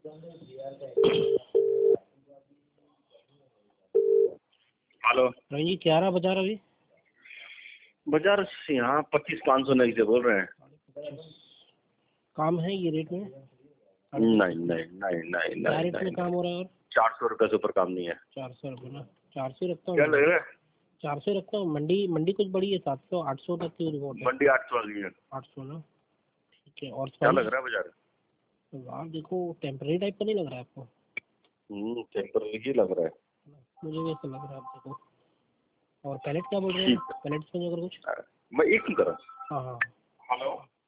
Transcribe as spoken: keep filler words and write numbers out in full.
Hello Ravi ji, क्या रहा बाजार अभी? बाजार यहाँ पच्चीस पाँच सौ नई से बोल रहे हैं। काम है ये रेट में? नहीं नहीं नहीं नहीं क्या नहीं रेट में नहीं काम हो रहा है? और चार सौ रुपये से ऊपर काम नहीं है। चार सौ रुपये ना? चार सौ रखता क्या हूँ, लग रहा है? चार सौ रखता हूँ। मंडी मंडी कुछ बड़ी है, सात सौ आठ सौ तक की रिपोर्ट है। मंडी आठ सौ वाली है। आठ सौ ना? ठीक है। और क्या लग रहा है बाजार? बाजार देखो, टेम्परेरी टाइप का नहीं लग रहा है आपको? हम्म टेम्पररी ही लग रहा है। मुझे भी ऐसा लग रहा है आप देखो। और पैलेट क्या बोल रहे हैं? पैलेट्स में अगर कुछ मैं एक ही तरह। हाँ हाँ हेलो।